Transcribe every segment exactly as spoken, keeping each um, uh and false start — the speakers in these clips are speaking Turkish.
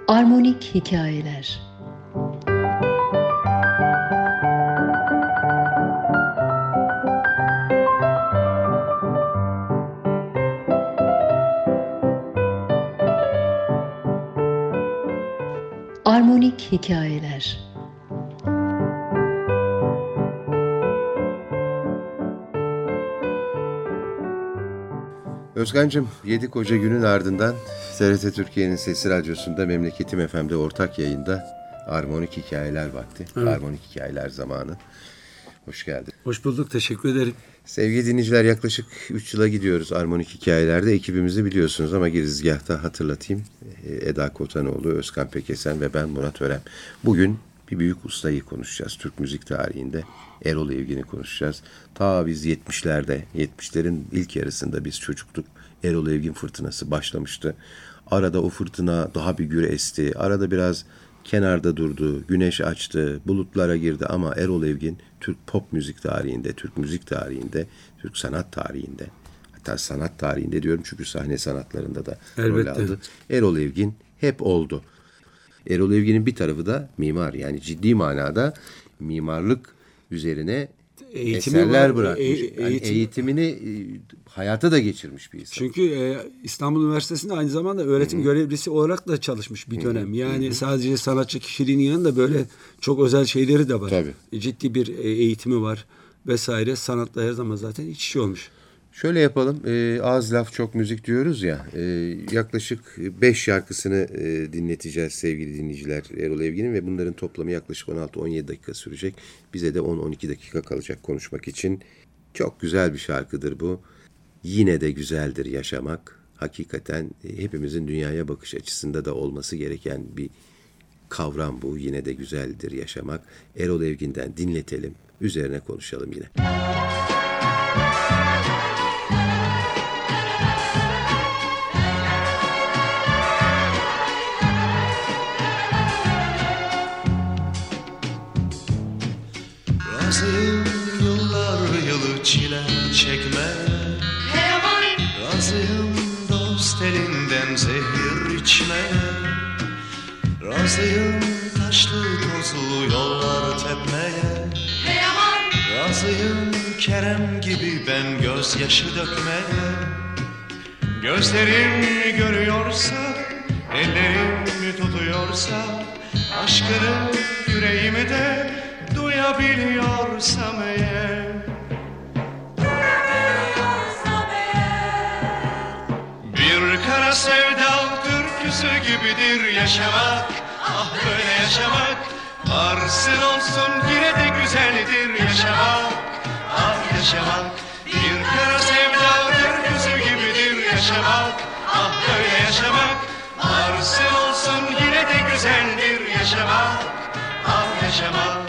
Armonik Hikayeler. Armonik Hikayeler. Özkan'cığım, yedi koca günün ardından T R T Türkiye'nin Sesi Radyosu'nda Memleketim F M'de ortak yayında Armonik Hikayeler vakti. Evet. Armonik Hikayeler zamanı. Hoş geldin. Hoş bulduk, teşekkür ederim. Sevgili dinleyiciler, yaklaşık üç yıla gidiyoruz Armonik Hikayelerde. Ekibimizi biliyorsunuz ama girizgahta hatırlatayım. Eda Kotanoğlu, Özkan Pekesen ve ben Murat Örem. Bugün bir büyük ustayı konuşacağız Türk müzik tarihinde. Erol Evgin'i konuşacağız. Ta biz yetmişlerde, yetmişlerin ilk yarısında biz çocuktuk. Erol Evgin fırtınası başlamıştı. Arada o fırtına daha bir gür esti. Arada biraz kenarda durdu. Güneş açtı, bulutlara girdi ama Erol Evgin Türk pop müzik tarihinde, Türk müzik tarihinde, Türk sanat tarihinde, hatta sanat tarihinde diyorum çünkü sahne sanatlarında da Elbette. rol aldı. Erol Evgin hep oldu. Erol Evgin'in bir tarafı da mimar, yani ciddi manada mimarlık üzerine Eğitimi eserler var, bırakmış. E, eğitim. Yani eğitimini e, hayata da geçirmiş bir insan. Çünkü e, İstanbul Üniversitesi'nde aynı zamanda öğretim Hı-hı. görevlisi olarak da çalışmış bir dönem. Yani Hı-hı. sadece sanatçı kişiliğinin yanında böyle çok özel şeyleri de var. Tabii. Ciddi bir e, eğitimi var vesaire. Sanatla her zaman zaten iç içe olmuş. Şöyle yapalım, e, az laf çok müzik diyoruz ya, e, yaklaşık beş şarkısını e, dinleteceğiz sevgili dinleyiciler Erol Evgin'in ve bunların toplamı yaklaşık on altı on yedi dakika sürecek. Bize de on on iki dakika kalacak konuşmak için. Çok güzel bir şarkıdır bu. Yine de güzeldir yaşamak. Hakikaten e, hepimizin dünyaya bakış açısında da olması gereken bir kavram bu. Yine de güzeldir yaşamak. Erol Evgin'den dinletelim, üzerine konuşalım yine. Razıyım yıllar yılı çile çekmeye, razıyım dost elinden zehir içmeye, razıyım taşlı tozlu yollar tepmeye, razıyım Kerem gibi ben gözyaşı dökmeye. Gözlerim görüyorsa, ellerim tutuyorsa, aşkını yüreğimi de duyabiliyorsam eğer, duyabiliyorsam eğer, bir kara sevda türküsü gibidir yaşamak. Ah böyle yaşamak, varsın olsun yine de güzeldir yaşamak. Ah yaşamak, bir kara sevda türküsü gibidir yaşamak. Ah böyle yaşamak, varsın olsun yine de güzeldir yaşamak. Ah yaşamak.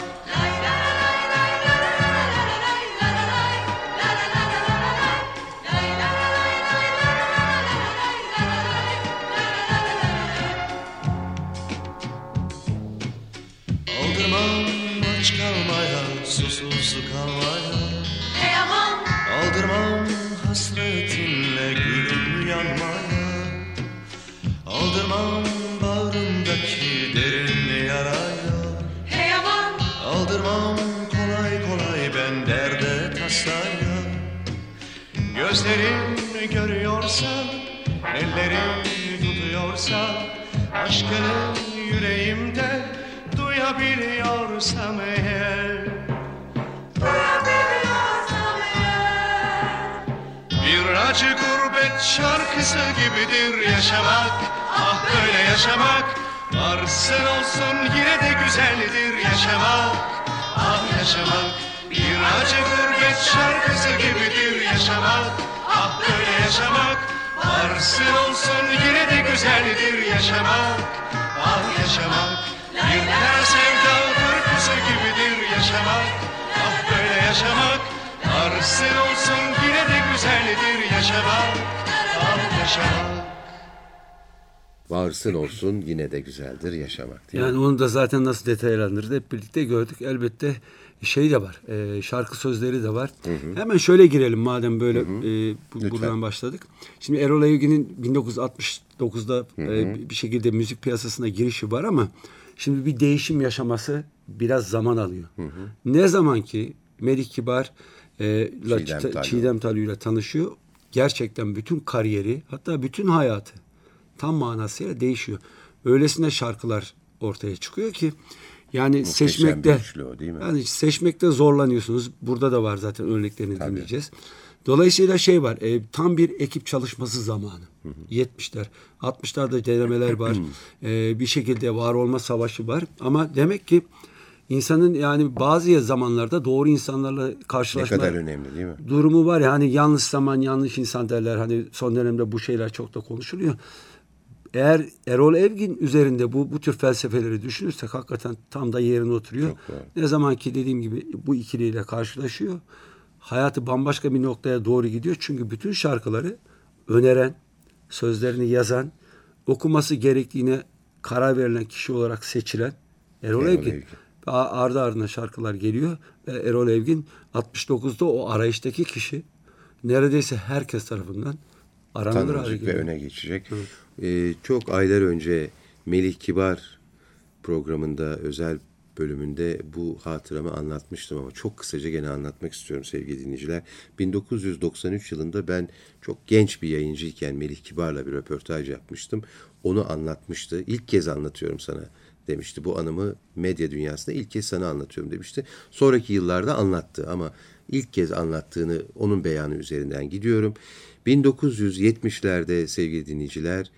Aç kalmaya, susuz kalmaya, hey aman. Aldırmam hasretinle gülüm yanmaya, aldırmam bağrımdaki derin yaraya, hey aman. Aldırmam kolay kolay ben derde tasaya. Gözlerim görüyorsa, ellerim tutuyorsa, aşkını yüreğimde duyabiliyorsam eğer, duyabiliyorsam eğer, bir acı gurbet şarkısı gibidir yaşamak. Ah böyle yaşamak, varsın olsun yine de güzeldir yaşamak. Ah yaşamak, bir acı gurbet şarkısı gibidir yaşamak. Ah böyle yaşamak, varsın olsun yine de güzeldir yaşamak. Ah yaşamak, bir kara sevda türküsü gibidir yaşamak. Ah böyle yaşamak, varsın olsun yine de güzeldir yaşamak. Ah yaşamak. varsın olsun yine de güzeldir yaşamak. Değil yani mi? onu da zaten nasıl detaylandırdı hep birlikte gördük. Elbette şey de var, e, şarkı sözleri de var. Hı hı. Hemen şöyle girelim madem böyle hı hı. E, bu, buradan başladık. Şimdi Erol Evgin'in bin dokuz yüz altmış dokuzda hı hı. E, bir şekilde müzik piyasasına girişi var ama şimdi bir değişim yaşaması biraz zaman alıyor. Hı hı. Ne zaman ki Melih Kibar e, Çiğdem, Talu. Çiğdem Talu ile tanışıyor, gerçekten bütün kariyeri, hatta bütün hayatı tam manasıyla değişiyor. Öylesine şarkılar ortaya çıkıyor ki yani muhteşem seçmekte o, değil mi? Yani seçmekte zorlanıyorsunuz. Burada da var zaten örneklerini Tabii. dinleyeceğiz. Dolayısıyla şey var. E, tam bir ekip çalışması zamanı. Hı hı. yetmişler, altmışlarda denemeler var. e, bir şekilde var olma savaşı var. Ama demek ki insanın yani bazı zamanlarda doğru insanlarla karşılaşma ne kadar önemli değil mi? Durumu var ya, hani yanlış zaman yanlış insan derler. Hani son dönemde bu şeyler çok da konuşuluyor. Eğer Erol Evgin üzerinde bu bu tür felsefeleri düşünürsek hakikaten tam da yerine oturuyor. Ne zaman ki dediğim gibi bu ikiliyle karşılaşıyor, hayatı bambaşka bir noktaya doğru gidiyor. Çünkü bütün şarkıları öneren, sözlerini yazan, okuması gerektiğine karar verilen kişi olarak seçilen Erol, Erol Evgin. Evgin. Ardı ardına şarkılar geliyor. Erol Evgin altmış dokuzda o arayıştaki kişi neredeyse herkes tarafından aranılır hale geliyor. Ve öne geçecek. Ee, çok aylar önce Melih Kibar programında özel bölümünde bu hatıramı anlatmıştım ama çok kısaca gene anlatmak istiyorum sevgili dinleyiciler. bin dokuz yüz doksan üç yılında ben çok genç bir yayıncıyken Melih Kibar'la bir röportaj yapmıştım. Onu anlatmıştı. İlk kez anlatıyorum sana demişti. Bu anımı medya dünyasında ilk kez sana anlatıyorum demişti. Sonraki yıllarda anlattı ama ilk kez anlattığını onun beyanı üzerinden gidiyorum. bin dokuz yüz yetmişlerde sevgili dinleyiciler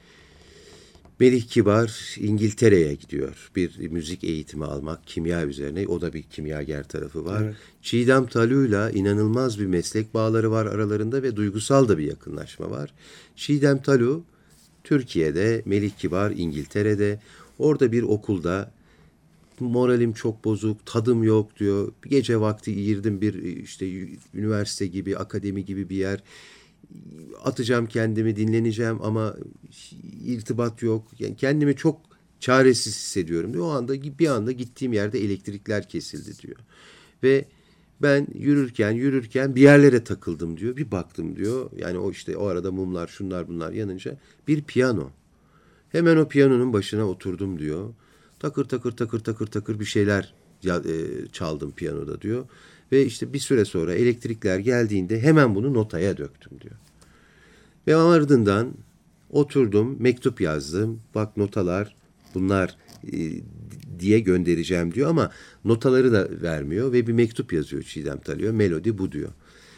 Melih Kibar İngiltere'ye gidiyor. Bir müzik eğitimi almak, kimya üzerine. O da bir kimyager tarafı var. Evet. Çiğdem Talu'yla inanılmaz bir meslek bağları var aralarında ve duygusal da bir yakınlaşma var. Çiğdem Talu Türkiye'de, Melih Kibar İngiltere'de. Orada bir okulda moralim çok bozuk, tadım yok diyor. Gece vakti girdim bir işte üniversite gibi, akademi gibi bir yer. Atacağım kendimi, dinleneceğim ama irtibat yok. Yani kendimi çok çaresiz hissediyorum diyor. O anda bir anda gittiğim yerde elektrikler kesildi diyor. Ve ben yürürken yürürken bir yerlere takıldım diyor. Bir baktım diyor. Yani o işte o arada mumlar, şunlar bunlar yanınca bir piyano. Hemen o piyanonun başına oturdum diyor. Takır takır takır takır takır bir şeyler çaldım piyanoda diyor. Ve işte bir süre sonra elektrikler geldiğinde hemen bunu notaya döktüm diyor. Ve ardından oturdum, mektup yazdım. Bak notalar bunlar e, diye göndereceğim diyor ama notaları da vermiyor ve bir mektup yazıyor Çiğdem Talu'ya. Melodi bu diyor.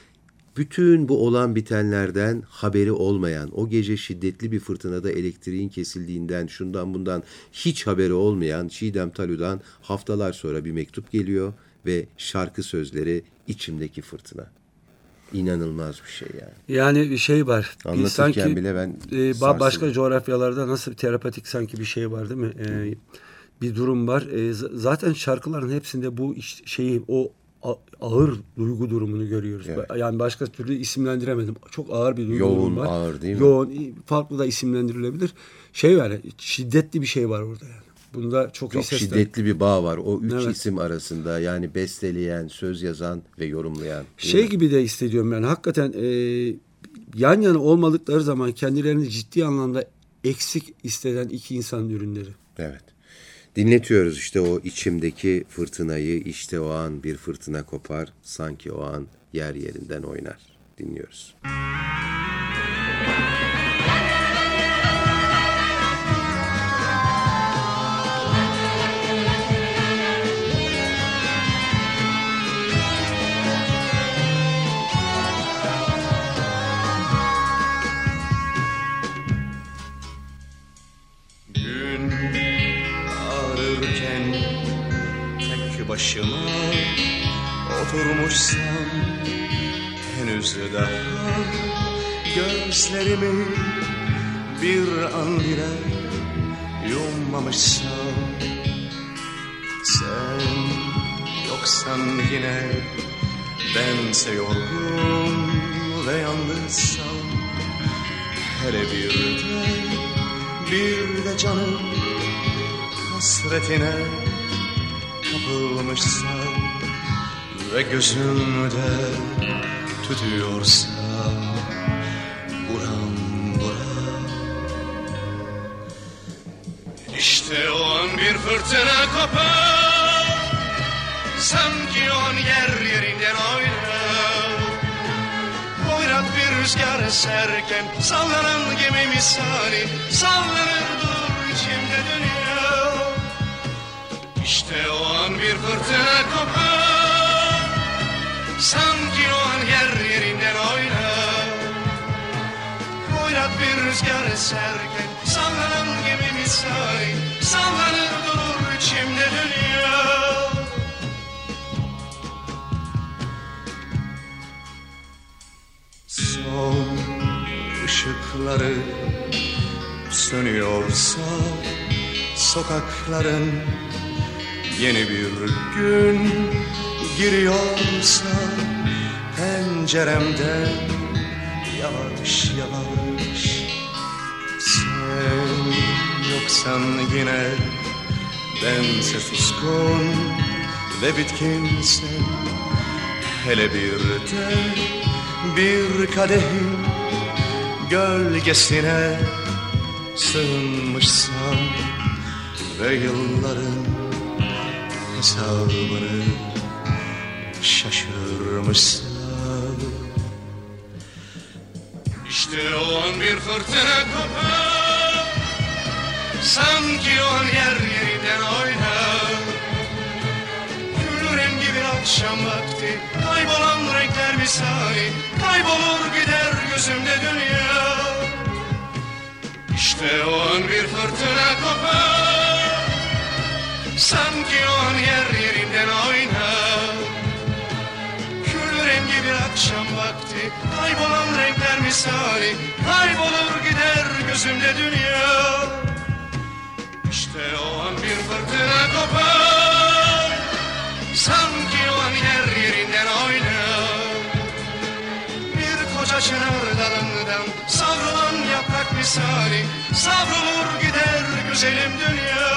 Bütün bu olan bitenlerden haberi olmayan, o gece şiddetli bir fırtınada elektriğin kesildiğinden, şundan bundan hiç haberi olmayan Çiğdem Talu'dan haftalar sonra bir mektup geliyor ve şarkı sözleri İçimdeki Fırtına. İnanılmaz bir şey yani. Yani bir şey var. Anlatırken sanki, bile ben e, başka coğrafyalarda nasıl bir terapatik sanki bir şey var değil mi? E, bir durum var. E, zaten şarkıların hepsinde bu iş, şeyi o ağır duygu durumunu görüyoruz. Evet. Yani başka türlü isimlendiremedim. Çok ağır bir duygu Yoğun, durumu var. Yoğun, ağır değil mi? Yoğun, farklı da isimlendirilebilir. Şey var, şiddetli bir şey var orada yani. Bunda çok, çok şiddetli bir bağ var. O üç evet. isim arasında yani besteleyen, söz yazan ve yorumlayan. Şey gibi de hissediyorum ben. Hakikaten e, yan yana olmadıkları zaman kendilerini ciddi anlamda eksik hisseden iki insanın ürünleri. Evet. Dinletiyoruz işte o içimdeki fırtınayı, işte o an bir fırtına kopar, sanki o an yer yerinden oynar. Dinliyoruz. Başıma oturmuşsam henüz daha gözlerimi bir an bile yummamışsam, sen yoksan yine bense yorgun ve yalnızsam, hele bir de bir de canım hasretine kapılmışsam ve gözümde tütüyorsa buram buram. İşte o an bir fırtına kopar, sanki o an yer yerinden oynar. Hoyrat bir rüzgar eserken sallanan gemi misali sallanır durur içimde dünya. İşte o an bir fırtına kopar, sanki o an yer yerinden oynar. Hoyrat bir rüzgar eserken sallanan gemi misali sallanır durur içimde dünya. Son ışıkları sönüyorsa sokakların, yeni bir gün giriyorsa penceremden yavaş yavaş. Sen yoksan yine bense suskun ve bitkinsen, hele bir de bir kadehin gölgesine sığınmışsam ve yılların hesabını şaşırmışsam. İşte o an bir fırtına kopar, sanki o an yer yerinden oynar. Gül rengi bir akşam vakti, kaybolan renkler misali kaybolur gider gözümde dünya. İşte o an bir fırtına kopar, sanki o an yer yerinden oynar. Gül rengi bir akşam vakti, kaybolan renkler misali kaybolur gider gözümde dünya. İşte o an bir fırtına kopar, sanki o an yer yerinden oynar. Bir koca çınar dalından savrulan yaprak misali savrulur gider güzelim dünya.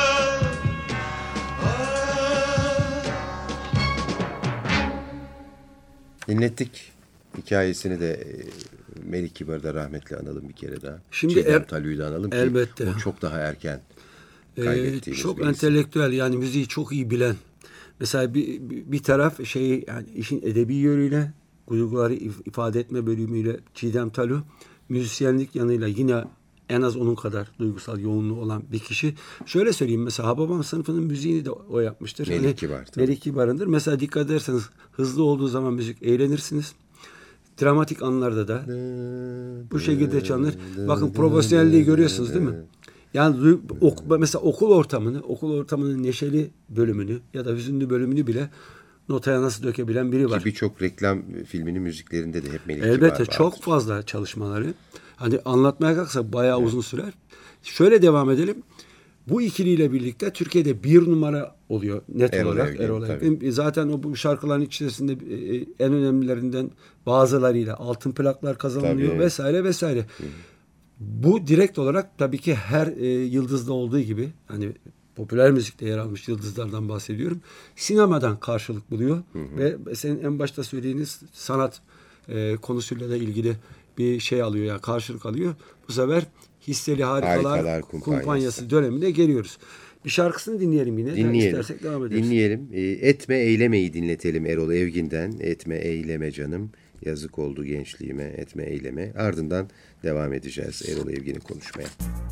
Dinlettik. Hikayesini de Melik Kibar'ı da rahmetli analım bir kere daha. Şimdi Çiğdem er, Talü'yü de analım ki elbette. o çok daha erken kaybettiğimiz ee, çok birisi. entelektüel, yani müziği çok iyi bilen. Mesela bir, bir taraf şey, yani işin edebi yönüyle, duyguları ifade etme bölümüyle Çiğdem Talü, müzisyenlik yanıyla yine en az onun kadar duygusal yoğunluğu olan bir kişi. Şöyle söyleyeyim, mesela Hababam sınıfının müziğini de o yapmıştır. Melik hani, Kibar. Melik Kibar'ındır. Mesela dikkat ederseniz hızlı olduğu zaman müzik eğlenirsiniz. Dramatik anlarda da bu şekilde çalınır. Bakın profesyonelliği görüyorsunuz değil mi? Yani ok, mesela okul ortamını, okul ortamının neşeli bölümünü ya da hüzünlü bölümünü bile notaya nasıl dökebilen biri var. Ki birçok reklam filminin müziklerinde de hep Melik Kibar Elbette vardır. çok fazla çalışmaları. Hani anlatmaya kalksak bayağı evet. uzun sürer. Şöyle devam edelim. Bu ikiliyle birlikte Türkiye'de bir numara oluyor net Erol olarak. Evgin, Erol Evgin. Zaten o bu şarkıların içerisinde en önemlilerinden bazılarıyla altın plaklar kazanılıyor tabii. vesaire vesaire. Hı. Bu direkt olarak tabii ki her e, yıldızda olduğu gibi, hani popüler müzikte yer almış yıldızlardan bahsediyorum. Sinemadan karşılık buluyor. Hı hı. Ve senin en başta söylediğiniz sanat e, konusuyla da ilgili bir şey alıyor, yani karşılık alıyor. Bu sefer Hisseli Harikalar, Harikalar Kumpanyası. Kumpanyası dönemine geliyoruz. Bir şarkısını dinleyelim yine. Dinleyelim. İstersek devam ederiz. Dinleyelim. E, Etme Eyleme'yi dinletelim Erol Evgin'den. Etme Eyleme canım. Yazık oldu gençliğime. Etme Eyleme. Ardından devam edeceğiz Erol Evgin'i konuşmaya.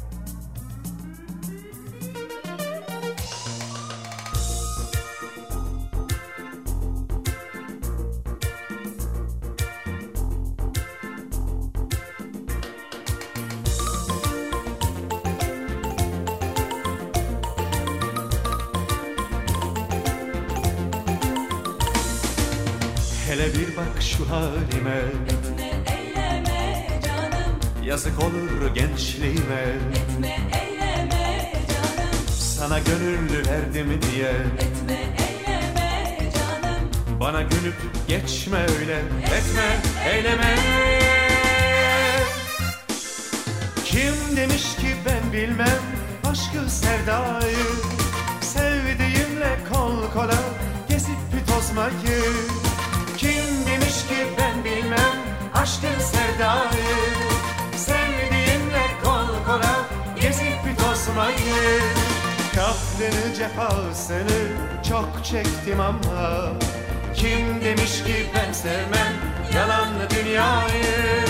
Hele bir bak şu halime, etme eyleme canım. Yazık olur gençliğime, etme eyleme canım. Sana gönül verdim diye, etme eyleme canım. Bana gülüp geçme öyle, etme, etme eyleme. Kim demiş ki ben bilmem aşkı sevdayı, sevdiğimle kol kola gezip bir tozmayı. Kim demiş ki ben bilmem aşkı sevdayı, sevdiğimle kol kola gezip bir tozmayı. Kahrını cefasını çok çektim ama kim demiş ki ben sevmem yalanlı dünyayı.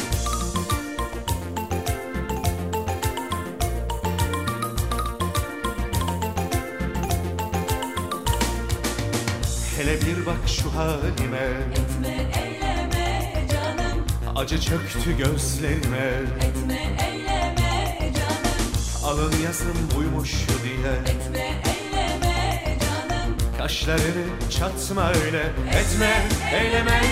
Hele bir bak şu halime, Etme eyleme canım, acı çöktü gözlerime. etme eyleme canım, Alın yazım buymuş diye etme eyleme canım, kaşlarını çatma öyle, etme eyleme.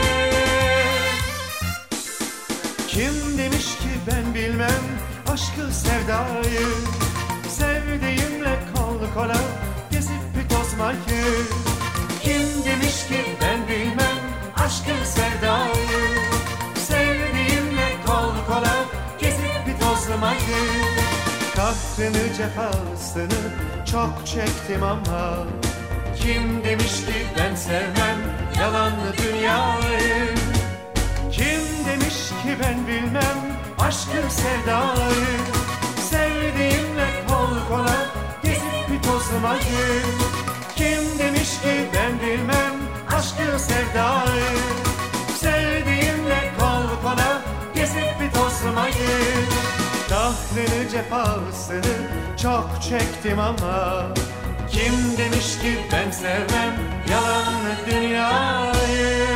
Kim demiş ki ben bilmem aşkı sevdayı, sevdiğimle kol kola gezip bir tozmayı. Kim demiş ki ben bilmem aşkı sevdayı, sevdiğimle kol kola gezip bir tozmayı. Kahrını cefasını çok çektim ama kim demiş ki ben sevmem yalanlı dünyayı. Kim demiş ki ben bilmem aşkı sevdayı, sevdiğimle kol kola gezip bir tozmayı. Kim demiş ki ben bilmem aşkı sevdayı, sevdiğimle kol kola gezip bir tozmayı. Kahrını cefasını çok çektim ama kim demiş ki ben sevmem yalanlı dünyayı.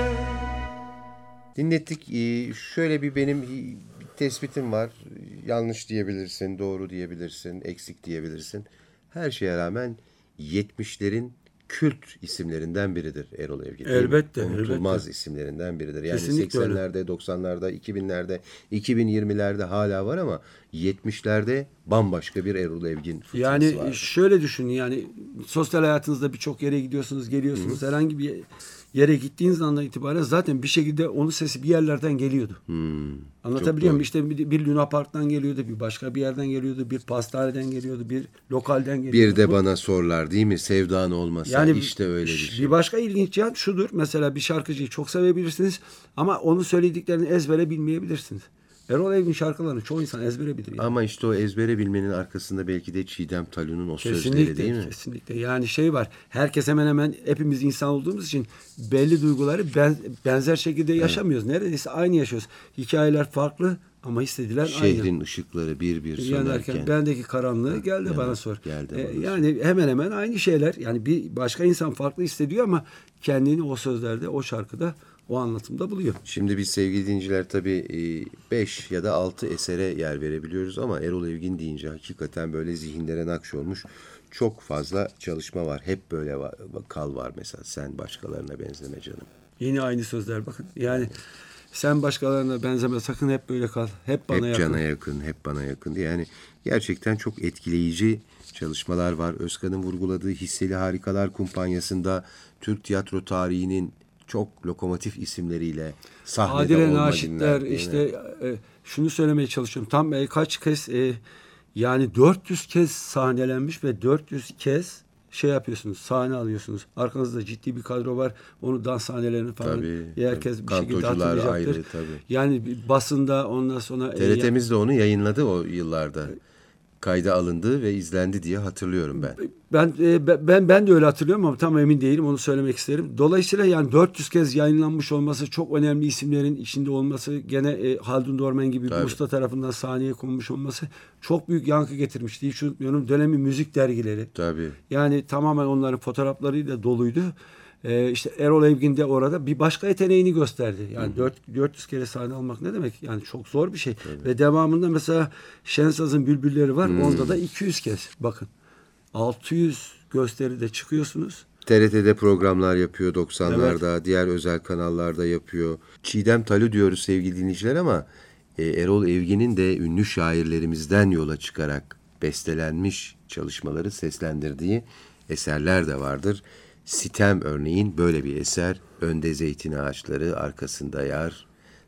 Dinlettik. Ee, Şöyle bir benim bir tespitim var. Yanlış diyebilirsin, doğru diyebilirsin, eksik diyebilirsin. Her şeye rağmen yetmişlerin kült isimlerinden biridir Erol Evgin. Elbette, Unutulmaz elbette. isimlerinden biridir. Yani Kesinlikle öyle. seksenlerde, doksanlarda, iki binlerde, iki bin yirmilerde hala var ama yetmişlerde bambaşka bir Erol Evgin fırtınası Yani vardı. şöyle düşünün, yani sosyal hayatınızda birçok yere gidiyorsunuz, geliyorsunuz. Hı. Herhangi bir yere gittiğiniz andan itibaren zaten bir şekilde onun sesi bir yerlerden geliyordu. Hmm, Anlatabiliyor muyum? doğru. İşte bir, bir Luna Park'tan geliyordu, bir başka bir yerden geliyordu, bir pastaneden geliyordu, bir lokalden geliyordu. Bir de Bu- bana sorlar değil mi? Sevdan olmasa Yani işte öyle bir şey. Bir başka ilginç yan şudur. Mesela bir şarkıcıyı çok sevebilirsiniz ama onun söylediklerini ezbere bilmeyebilirsiniz. Erol Evgin şarkılarını çoğu insan ezbere bilir. Yani. Ama işte o ezbere bilmenin arkasında belki de Çiğdem Talun'un o sözleri Kesinlikle, değil mi? kesinlikle. Yani şey var. Herkes hemen hemen hepimiz insan olduğumuz için belli duyguları ben, benzer şekilde yaşamıyoruz. Neredeyse aynı yaşıyoruz. Hikayeler farklı ama hissedilen aynı. Şehrin ışıkları bir bir Yanarken sönarken. bendeki karanlığı geldi yanar, bana sor. geldi Ee, bana sor. yani hemen hemen aynı şeyler. Yani bir başka insan farklı hissediyor ama kendini o sözlerde, o şarkıda, o anlatımda buluyor. Şimdi biz sevgili dinleyiciler tabii beş ya da altı esere yer verebiliyoruz ama Erol Evgin deyince hakikaten böyle zihinlere nakş olmuş çok fazla çalışma var. Hep böyle var, kal var mesela, sen başkalarına benzeme canım. Yine aynı sözler bakın. Yani sen başkalarına benzeme, sakın hep böyle kal. Hep bana Hep yakın. cana yakın, hep bana yakın diye. Yani gerçekten çok etkileyici çalışmalar var. Özkan'ın vurguladığı Hisseli Harikalar Kumpanyası'nda Türk tiyatro tarihinin çok lokomotif isimleriyle sahnede Adile olma Naşitler, dinler, değil mi? işte e, şunu söylemeye çalışıyorum. Tam e, kaç kez e, yani dört yüz kez sahnelenmiş ve dört yüz kez şey yapıyorsunuz, sahne alıyorsunuz. Arkanızda ciddi bir kadro var. Onu dans sahnelerini falan Tabii, herkes tabii. bir şekilde Kantocular hatırlayacaktır. ayrı, tabii. Yani bir basında ondan sonra e, T R T'miz de onu yayınladı o yıllarda. Kayda alındı ve izlendi diye hatırlıyorum ben. Ben e, ben ben de öyle hatırlıyorum ama tam emin değilim, onu söylemek isterim. Dolayısıyla yani dört yüz kez yayınlanmış olması, çok önemli isimlerin içinde olması, gene e, Haldun Dormen gibi Tabii. bir usta tarafından sahneye konmuş olması çok büyük yankı getirmişti. Hiç unutmuyorum, dönemin müzik dergileri. Tabii. Yani tamamen onların fotoğraflarıyla doluydu. Ee, işte Erol Evgin de orada bir başka yeteneğini gösterdi. Yani dört dört yüz kere sahne almak ne demek? Yani çok zor bir şey. Ve devamında mesela Şensaz'ın Bülbülleri var. Onda da iki yüz kez. Bakın. altı yüz gösteride çıkıyorsunuz. T R T'de programlar yapıyor doksanlarda, diğer özel kanallarda yapıyor. Çiğdem Talu diyoruz sevgili dinleyiciler ama e, Erol Evgin'in de ünlü şairlerimizden yola çıkarak bestelenmiş çalışmaları seslendirdiği eserler de vardır. Sitem örneğin böyle bir eser. Önde zeytin ağaçları, arkasında yar,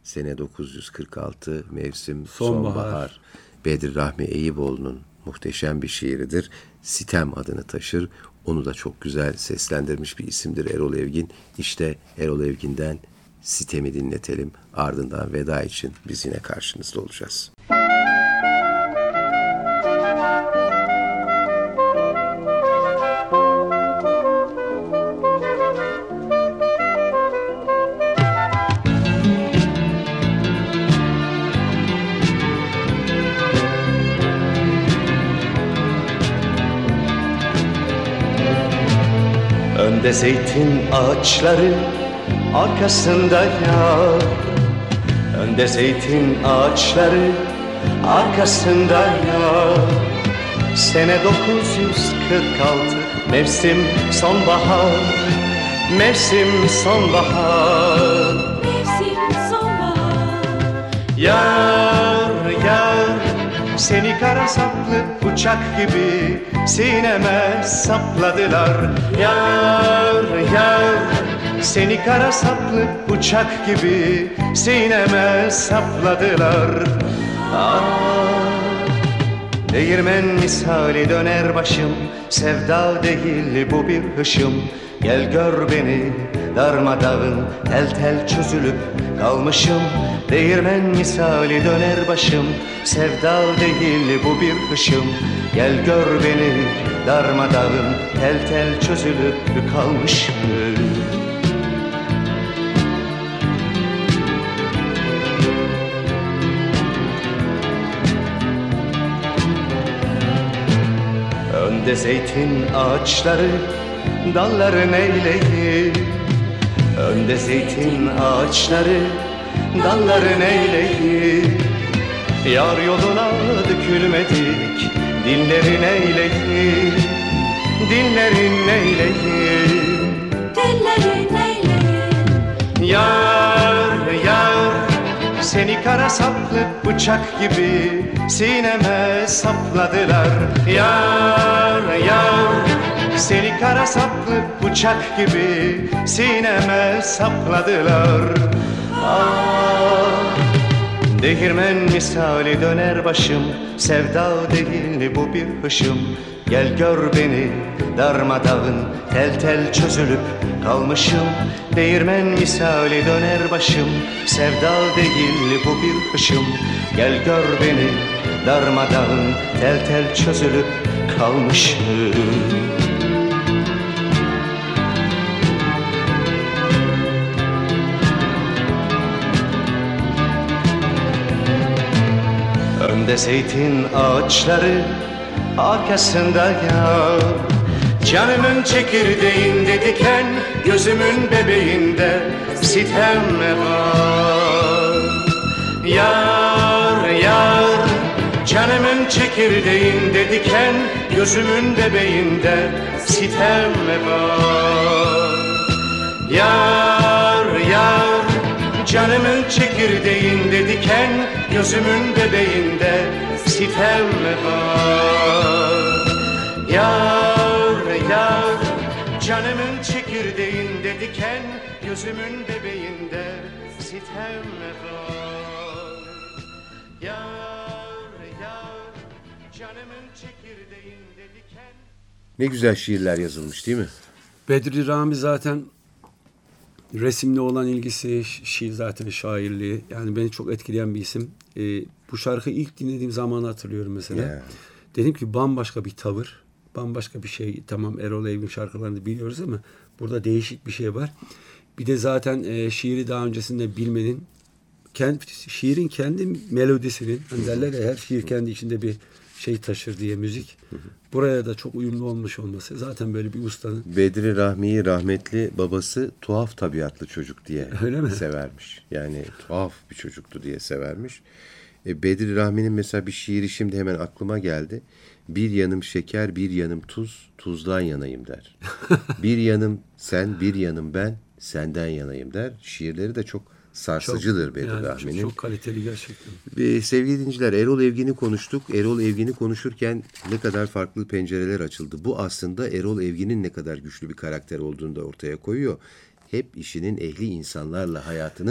Sene dokuz yüz kırk altı, mevsim Sonbahar. sonbahar. Bedri Rahmi Eyüboğlu'nun muhteşem bir şiiridir. Sitem adını taşır. Onu da çok güzel seslendirmiş bir isimdir Erol Evgin. İşte Erol Evgin'den Sitem'i dinletelim. Ardından veda için biz yine karşınızda olacağız. Önde zeytin ağaçları, arkasında yar. Önde zeytin ağaçları, arkasında yar. Sene dokuz yüz kırk altı, mevsim sonbahar. Mevsim sonbahar. Mevsim sonbahar. Yar, yar, seni kara saplı bıçak gibi sineme sapladılar. Yar, yar, seni kara saplı bıçak gibi sineme sapladılar. Ah, değirmen misali döner başım, sevda değil bu bir hışım. Gel gör beni darmadağın, tel tel çözülüp kalmışım. Değirmen misali döner başım, sevda değil bu bir hışım. Gel gör beni darmadağın, tel tel çözülüp kalmışım. Önde zeytin ağaçları, dalları neyleyim? Önde zeytin ağaçları, dalları neyleyim? Yar yoluna dökülmedik, dinlerin eyleyim? Dinlerin eyleyim? Tellerin eyleyin. Yar, yar, seni kara saplı bıçak gibi sineme sapladılar. Yar, yar, seni kara saplı bıçak gibi sineme sapladılar. Ah, değirmen misali döner başım, sevda değil bu bir hışım. Gel gör beni darmadağın, tel tel çözülüp kalmışım. Değirmen misali döner başım, sevda değil bu bir hışım. Gel gör beni darmadağın, tel tel çözülüp kalmışım. Önde zeytin ağaçları, arkasında yar. Canımın çekirdeğinde diken, gözümün bebeğinde sitem var. Yar, yar, canımın çekirdeğinde diken, gözümün bebeğinde sitem var. Yar, yar, canımın çekirdeğinde diken, gözümün bebeğinde sitem var. Yar, yar, canımın çekirdeğinde diken, gözümün bebeğinde sitem var. Yar, yar, canımın çekirdeğinde diken. Ne güzel şiirler yazılmış değil mi? Bedri Rahmi zaten resimle olan ilgisi, şiir zaten şairliği. Yani beni çok etkileyen bir isim. Ee, bu şarkıyı ilk dinlediğim zamanı hatırlıyorum mesela. Yeah. Dedim ki bambaşka bir tavır, bambaşka bir şey. Tamam, Erol Evgin şarkılarını biliyoruz ama burada değişik bir şey var. Bir de zaten e, şiiri daha öncesinde bilmenin, kendi, şiirin kendi melodisinin, hani derler ya, her şiir kendi içinde bir şey taşır diye müzik. Buraya da çok uyumlu olmuş olması. Zaten böyle bir ustanın. Bedri Rahmi'yi rahmetli babası tuhaf tabiatlı çocuk diye Öyle mi? severmiş. Yani tuhaf bir çocuktu diye severmiş. E, Bedri Rahmi'nin mesela bir şiiri şimdi hemen aklıma geldi. Bir yanım şeker, bir yanım tuz, tuzdan yanayım der. Bir yanım sen, bir yanım ben, senden yanayım der. Şiirleri de çok sarsıcıdır Bedri yani Rahmi'nin. Çok, çok kaliteli gerçekten. Ee, sevgili dinleyiciler, Erol Evgin'i konuştuk. Erol Evgin'i konuşurken ne kadar farklı pencereler açıldı. Bu aslında Erol Evgin'in ne kadar güçlü bir karakter olduğunu da ortaya koyuyor. Hep işinin ehli insanlarla hayatının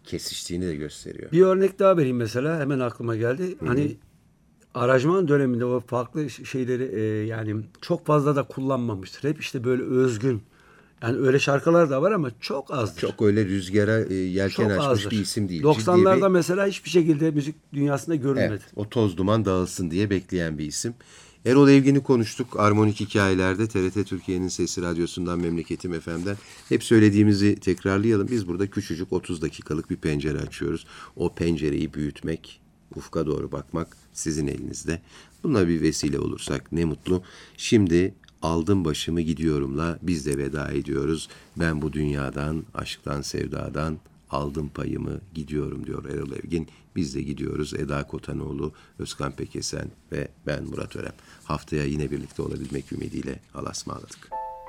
kesiştiğini de gösteriyor. Bir örnek daha vereyim mesela, hemen aklıma geldi. Hı-hı. Hani aranjman döneminde o farklı şeyleri e, yani çok fazla da kullanmamıştır. Hep işte böyle özgün. Yani öyle şarkılar da var ama çok azdır. Çok öyle rüzgara e, yelken çok açmış azdır. bir isim değil. doksanlarda bir... mesela hiçbir şekilde müzik dünyasında görünmedi. Evet, o toz duman dağılsın diye bekleyen bir isim. Erol Evgin'i konuştuk. Armonik Hikâyeler'de T R T Türkiye'nin Sesi Radyosu'ndan, Memleketim F M'den. Hep söylediğimizi tekrarlayalım. Biz burada küçücük otuz dakikalık bir pencere açıyoruz. O pencereyi büyütmek, ufka doğru bakmak sizin elinizde. Buna bir vesile olursak ne mutlu. Şimdi aldım başımı gidiyorumla biz de veda ediyoruz. Ben bu dünyadan, aşktan, sevdadan aldım payımı gidiyorum diyor Erol Evgin. Biz de gidiyoruz. Eda Kotanoğlu, Özkan Pekesen ve ben Murat Örem. Haftaya yine birlikte olabilmek ümidiyle Allah'a ısmarladık.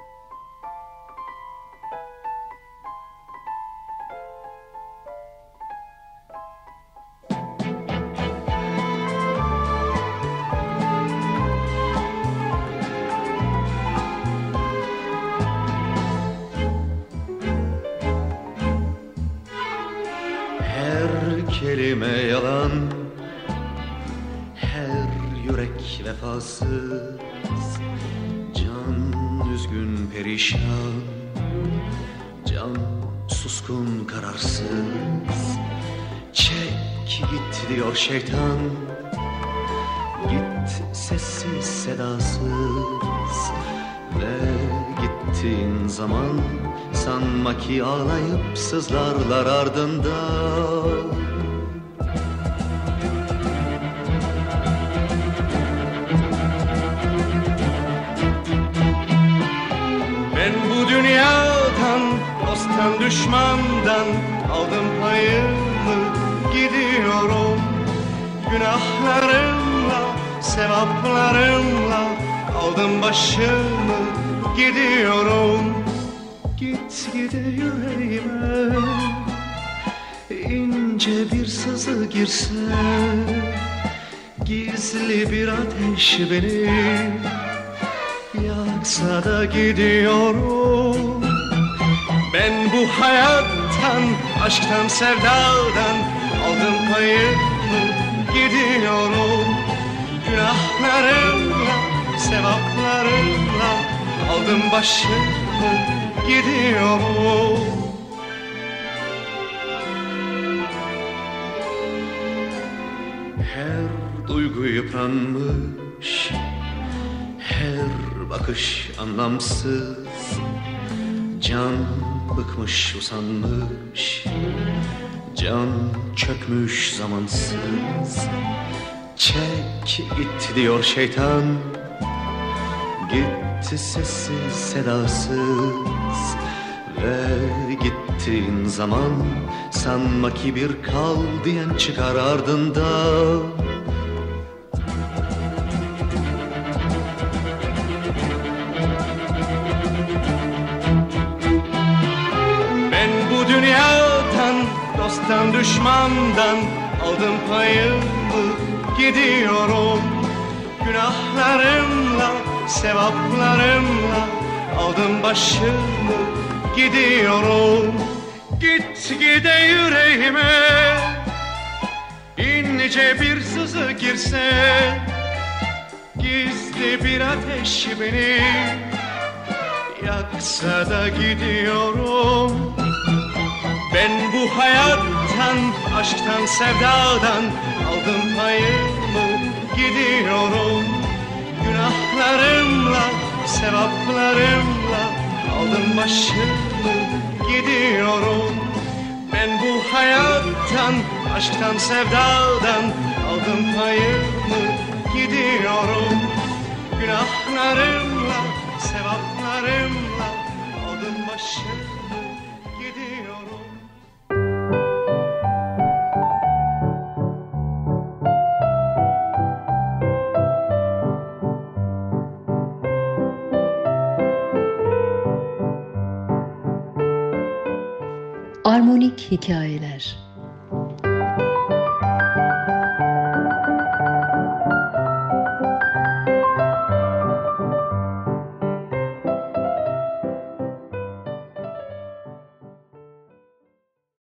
Kelime yalan, her yürek vefasız, can üzgün perişan, can suskun kararsız. Çek git diyor şeytan, git sessiz sedasız. Ve gittiğin zaman sanma ki ağlayıp sızlarlar ardından. Ben bu dünyadan, dosttan düşmandan aldım payımı gidiyorum. Günahlarımla, sevaplarımla aldım başımı gidiyorum. Git gide yüreğime ince bir sızı girse, gizli bir ateş beni yaksa da gidiyorum. Ben bu hayattan, aşktan, sevdadan aldım payımı gidiyorum. Günahlarımla, sevaplarımla aldım başımı gidiyorum. Her duygu yıpranmış, her bakış anlamsız. Can bıkmış, usanmış, can çökmüş zamansız. Çek git diyor şeytan, gitti sessiz sedasız. Ve gittiğin zaman sanma ki bir kal diyen çıkar ardından. Ben bu dünyadan, dosttan, düşmandan aldım payımı gidiyorum. Günahlarımla, sevaplarımla aldım başımı gidiyorum. Git gide yüreğime ince bir sızı girse, gizli bir ateş beni yaksa da gidiyorum. Ben bu hayattan, aşktan, sevdadan aldım payımı gidiyorum. Günahlarımla, sevaplarımla aldım başımı gidiyorum. Ben bu hayattan, aşktan, sevdadan aldım payımı gidiyorum. Günahlarımla, sevaplarımla aldım başımı gidiyorum. Armonik Hikayeler.